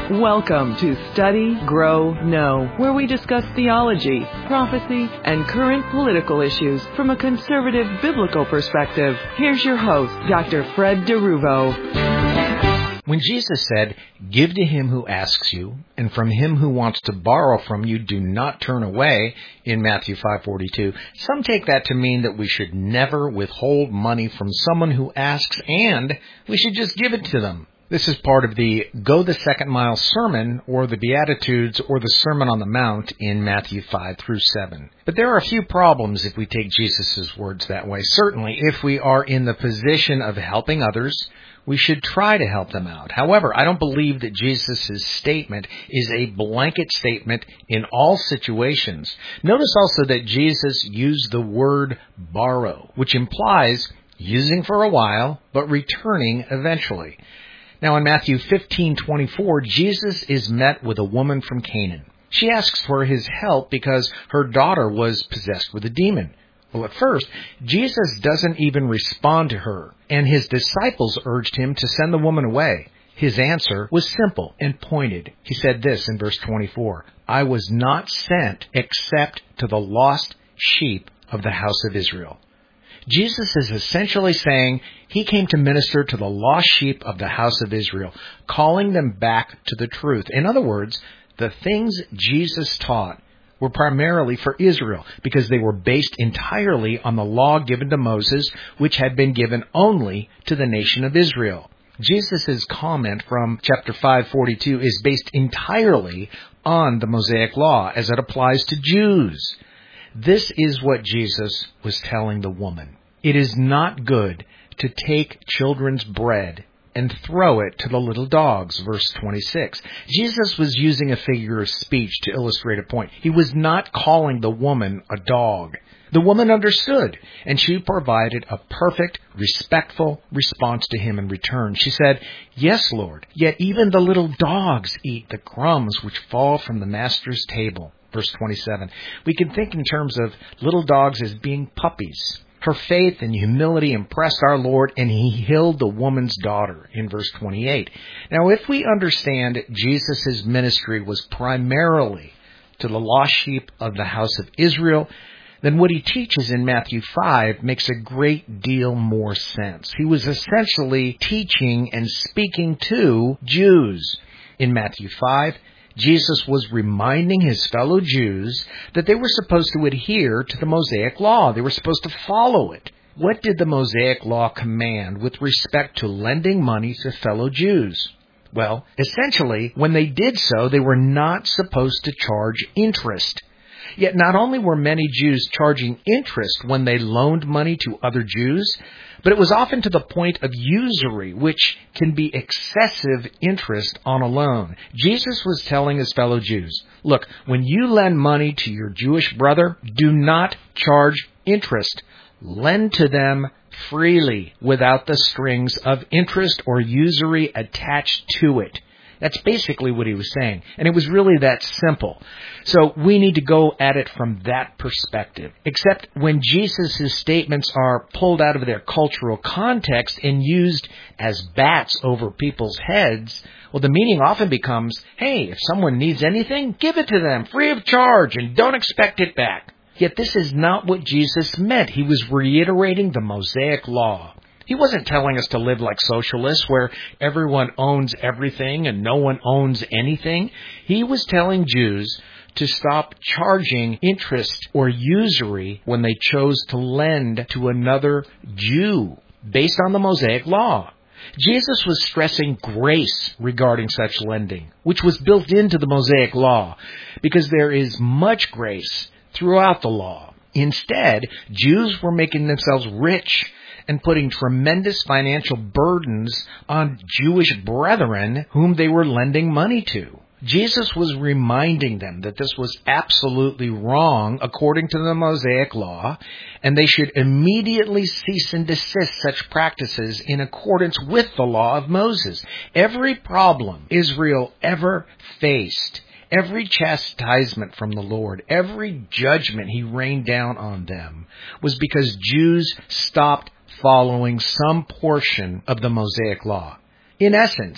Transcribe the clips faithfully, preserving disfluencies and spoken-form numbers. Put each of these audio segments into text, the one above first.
Welcome to Study, Grow, Know, where we discuss theology, prophecy, and current political issues from a conservative biblical perspective. Here's your host, Doctor Fred DeRuvo. When Jesus said, "Give to him who asks you, and from him who wants to borrow from you, do not turn away," in Matthew five forty-two, some take that to mean that we should never withhold money from someone who asks, and we should just give it to them. This is part of the Go the Second Mile sermon, or the Beatitudes, or the Sermon on the Mount in Matthew five through seven. But there are a few problems if we take Jesus' words that way. Certainly, if we are in the position of helping others, we should try to help them out. However, I don't believe that Jesus' statement is a blanket statement in all situations. Notice also that Jesus used the word borrow, which implies using for a while, but returning eventually. Now, in Matthew fifteen twenty-four, Jesus is met with a woman from Canaan. She asks for his help because her daughter was possessed with a demon. Well, at first, Jesus doesn't even respond to her, and his disciples urged him to send the woman away. His answer was simple and pointed. He said this in verse twenty-four, "I was not sent except to the lost sheep of the house of Israel." Jesus is essentially saying he came to minister to the lost sheep of the house of Israel, calling them back to the truth. In other words, the things Jesus taught were primarily for Israel because they were based entirely on the law given to Moses, which had been given only to the nation of Israel. Jesus' comment from chapter five forty-two is based entirely on the Mosaic law as it applies to Jews. This is what Jesus was telling the woman. It is not good to take children's bread and throw it to the little dogs, verse twenty-six. Jesus was using a figure of speech to illustrate a point. He was not calling the woman a dog. The woman understood, and she provided a perfect, respectful response to him in return. She said, "Yes, Lord, yet even the little dogs eat the crumbs which fall from the master's table." Verse twenty-seven. We can think in terms of little dogs as being puppies. Her faith and humility impressed our Lord, and he healed the woman's daughter in verse twenty-eight. Now, if we understand Jesus' ministry was primarily to the lost sheep of the house of Israel, then what he teaches in Matthew five makes a great deal more sense. He was essentially teaching and speaking to Jews. In Matthew five, Jesus was reminding his fellow Jews that they were supposed to adhere to the Mosaic law. They were supposed to follow it. What did the Mosaic law command with respect to lending money to fellow Jews? Well, essentially, when they did so, they were not supposed to charge interest. Yet not only were many Jews charging interest when they loaned money to other Jews, but it was often to the point of usury, which can be excessive interest on a loan. Jesus was telling his fellow Jews, look, when you lend money to your Jewish brother, do not charge interest. Lend to them freely without the strings of interest or usury attached to it. That's basically what he was saying. And it was really that simple. So we need to go at it from that perspective. Except when Jesus' statements are pulled out of their cultural context and used as bats over people's heads, well, the meaning often becomes, hey, if someone needs anything, give it to them free of charge and don't expect it back. Yet this is not what Jesus meant. He was reiterating the Mosaic law. He wasn't telling us to live like socialists where everyone owns everything and no one owns anything. He was telling Jews to stop charging interest or usury when they chose to lend to another Jew based on the Mosaic law. Jesus was stressing grace regarding such lending, which was built into the Mosaic law, because there is much grace throughout the law. Instead, Jews were making themselves rich and putting tremendous financial burdens on Jewish brethren whom they were lending money to. Jesus was reminding them that this was absolutely wrong according to the Mosaic law, and they should immediately cease and desist such practices in accordance with the law of Moses. Every problem Israel ever faced, every chastisement from the Lord, every judgment he rained down on them, was because Jews stopped following some portion of the Mosaic law. In essence,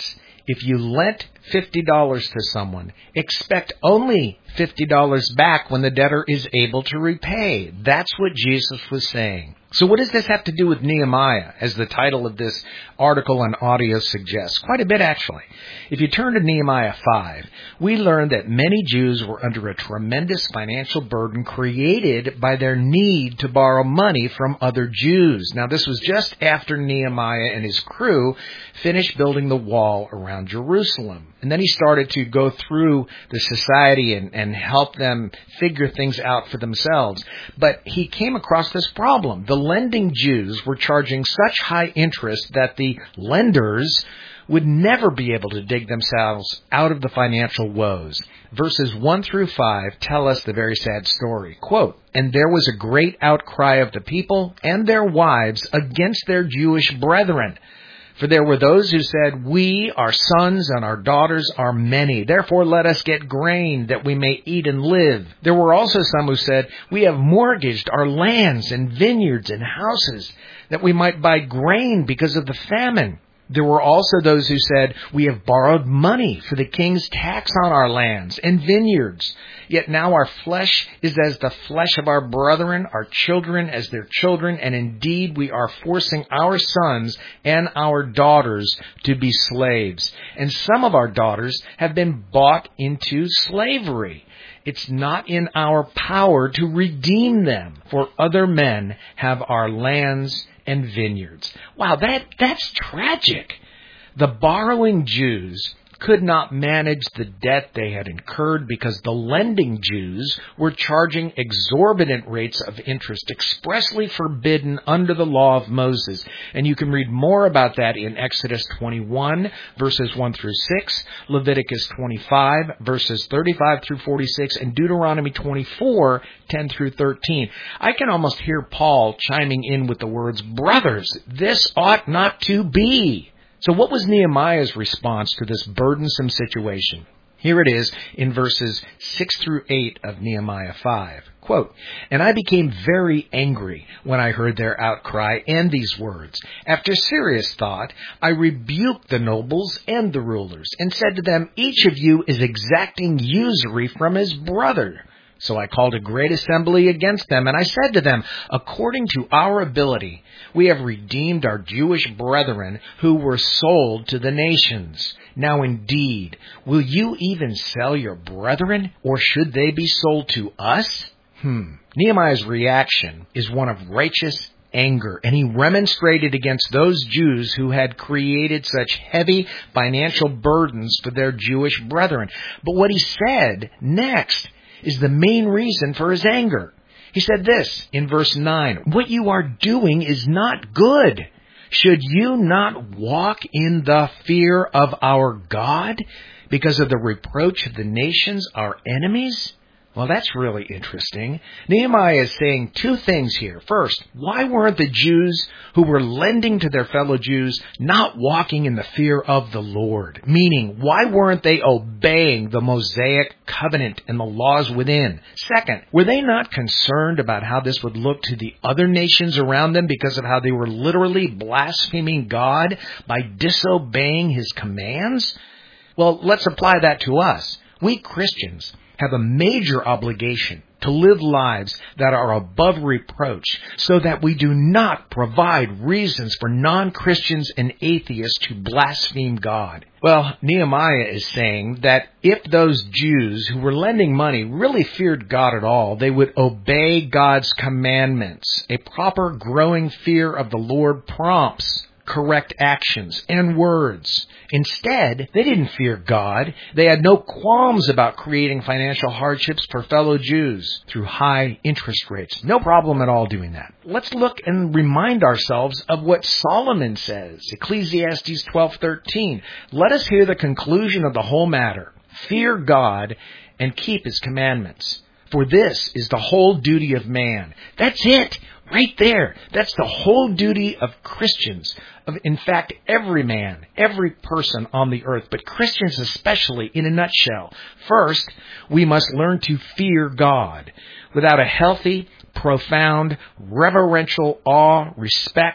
if you lent fifty dollars to someone, expect only fifty dollars back when the debtor is able to repay. That's what Jesus was saying. So what does this have to do with Nehemiah, as the title of this article and audio suggests? Quite a bit, actually. If you turn to Nehemiah five, we learn that many Jews were under a tremendous financial burden created by their need to borrow money from other Jews. Now, this was just after Nehemiah and his crew finished building the wall around Jerusalem. And then he started to go through the society and, and help them figure things out for themselves. But he came across this problem. The lending Jews were charging such high interest that the lenders would never be able to dig themselves out of the financial woes. Verses one through five tell us the very sad story. Quote, "And there was a great outcry of the people and their wives against their Jewish brethren. For there were those who said, 'We, our sons and our daughters are many. Therefore let us get grain that we may eat and live.' There were also some who said, 'We have mortgaged our lands and vineyards and houses that we might buy grain because of the famine.' There were also those who said, 'We have borrowed money for the king's tax on our lands and vineyards. Yet now our flesh is as the flesh of our brethren, our children as their children, and indeed we are forcing our sons and our daughters to be slaves. And some of our daughters have been bought into slavery. It's not in our power to redeem them, for other men have our lands and vineyards." Wow, that that's tragic. The borrowing Jews could not manage the debt they had incurred because the lending Jews were charging exorbitant rates of interest expressly forbidden under the law of Moses. And you can read more about that in Exodus twenty-one, verses one through six, Leviticus twenty-five, verses thirty-five through forty-six, and Deuteronomy twenty-four, ten through thirteen. I can almost hear Paul chiming in with the words, "Brothers, this ought not to be." So what was Nehemiah's response to this burdensome situation? Here it is in verses six through eight of Nehemiah five. Quote, "And I became very angry when I heard their outcry and these words. After serious thought, I rebuked the nobles and the rulers and said to them, 'Each of you is exacting usury from his brother.' So I called a great assembly against them, and I said to them, 'According to our ability, we have redeemed our Jewish brethren who were sold to the nations. Now indeed, will you even sell your brethren, or should they be sold to us?'" Hmm. Nehemiah's reaction is one of righteous anger, and he remonstrated against those Jews who had created such heavy financial burdens for their Jewish brethren. But what he said next is the main reason for his anger. He said this in verse nine, "What you are doing is not good. Should you not walk in the fear of our God because of the reproach of the nations, our enemies?" Well, that's really interesting. Nehemiah is saying two things here. First, why weren't the Jews who were lending to their fellow Jews not walking in the fear of the Lord? Meaning, why weren't they obeying the Mosaic covenant and the laws within? Second, were they not concerned about how this would look to the other nations around them because of how they were literally blaspheming God by disobeying his commands? Well, let's apply that to us. We Christians have a major obligation to live lives that are above reproach so that we do not provide reasons for non-Christians and atheists to blaspheme God. Well, Nehemiah is saying that if those Jews who were lending money really feared God at all, they would obey God's commandments. A proper growing fear of the Lord prompts correct actions and words. Instead, they didn't fear God. They had no qualms about creating financial hardships for fellow Jews through high interest rates. No problem at all doing that. Let's look and remind ourselves of what Solomon says. Ecclesiastes twelve thirteen. "Let us hear the conclusion of the whole matter. Fear God and keep his commandments. For this is the whole duty of man." That's it. Right there. That's the whole duty of Christians. Of, in fact, every man, every person on the earth, but Christians especially, in a nutshell. First, we must learn to fear God. Without a healthy, profound, reverential awe, respect,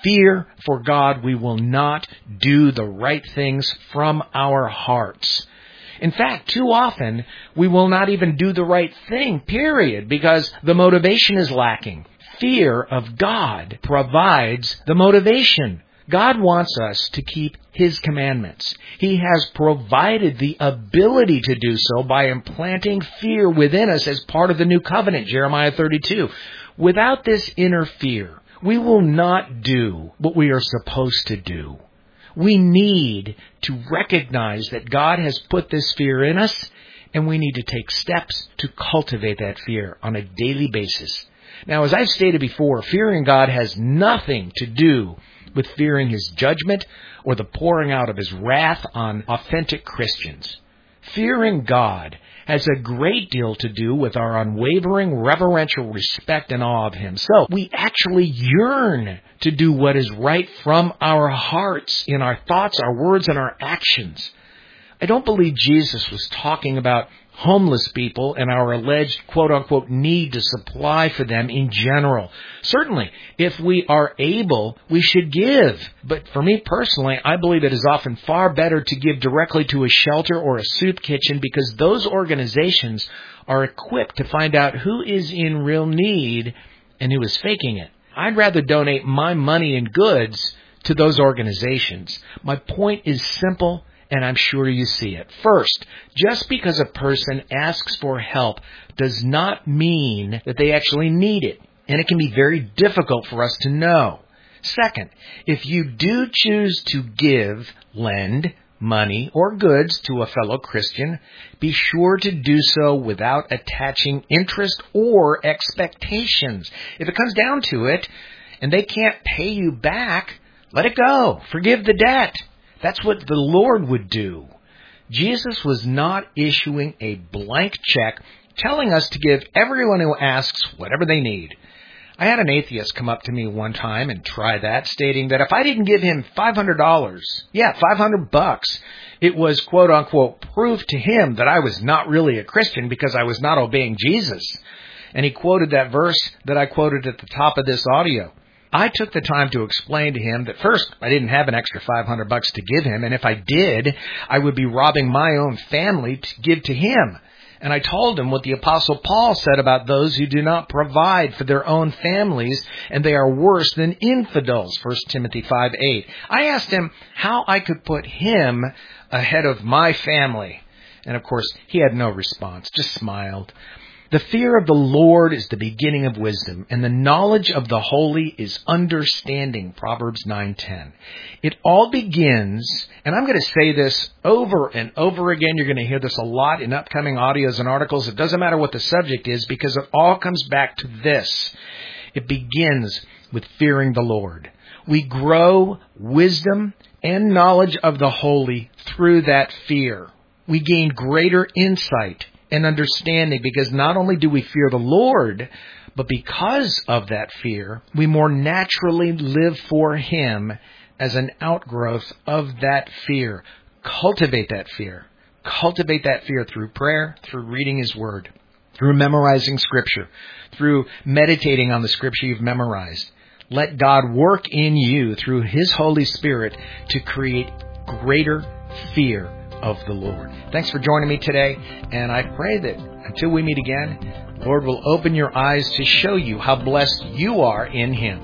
fear for God, we will not do the right things from our hearts. In fact, too often, we will not even do the right thing, period, because the motivation is lacking. Fear of God provides the motivation. God wants us to keep His commandments. He has provided the ability to do so by implanting fear within us as part of the new covenant, Jeremiah thirty-two. Without this inner fear, we will not do what we are supposed to do. We need to recognize that God has put this fear in us, and we need to take steps to cultivate that fear on a daily basis. Now, as I've stated before, fearing God has nothing to do with fearing His judgment or the pouring out of His wrath on authentic Christians. Fearing God has a great deal to do with our unwavering reverential respect and awe of Him. So we actually yearn to do what is right from our hearts, in our thoughts, our words, and our actions. I don't believe Jesus was talking about homeless people and our alleged quote-unquote need to supply for them in general. Certainly, if we are able, we should give. But for me personally, I believe it is often far better to give directly to a shelter or a soup kitchen, because those organizations are equipped to find out who is in real need and who is faking it. I'd rather donate my money and goods to those organizations. My point is simple, and I'm sure you see it. First, just because a person asks for help does not mean that they actually need it, and it can be very difficult for us to know. Second, if you do choose to give, lend, money, or goods to a fellow Christian, be sure to do so without attaching interest or expectations. If it comes down to it, and they can't pay you back, let it go. Forgive the debt. That's what the Lord would do. Jesus was not issuing a blank check telling us to give everyone who asks whatever they need. I had an atheist come up to me one time and try that, stating that if I didn't give him five hundred dollars, yeah, five hundred bucks, it was quote-unquote proof to him that I was not really a Christian because I was not obeying Jesus. And he quoted that verse that I quoted at the top of this audio. I took the time to explain to him that first, I didn't have an extra five hundred bucks to give him, and if I did, I would be robbing my own family to give to him. And I told him what the Apostle Paul said about those who do not provide for their own families, and they are worse than infidels, First Timothy five eight. I asked him how I could put him ahead of my family. And of course, he had no response, just smiled. The fear of the Lord is the beginning of wisdom, and the knowledge of the holy is understanding, Proverbs nine ten. It all begins, and I'm going to say this over and over again. You're going to hear this a lot in upcoming audios and articles. It doesn't matter what the subject is, because it all comes back to this. It begins with fearing the Lord. We grow wisdom and knowledge of the holy through that fear. We gain greater insight and understanding, because not only do we fear the Lord, but because of that fear, we more naturally live for Him as an outgrowth of that fear. Cultivate that fear. Cultivate that fear through prayer, through reading His Word, through memorizing Scripture, through meditating on the Scripture you've memorized. Let God work in you through His Holy Spirit to create greater fear of the Lord. Thanks for joining me today, and I pray that until we meet again, the Lord will open your eyes to show you how blessed you are in Him.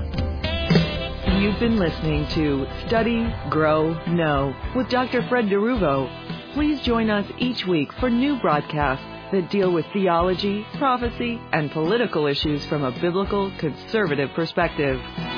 You've been listening to Study, Grow, Know with Doctor Fred DeRuvo. Please join us each week for new broadcasts that deal with theology, prophecy, and political issues from a biblical, conservative perspective.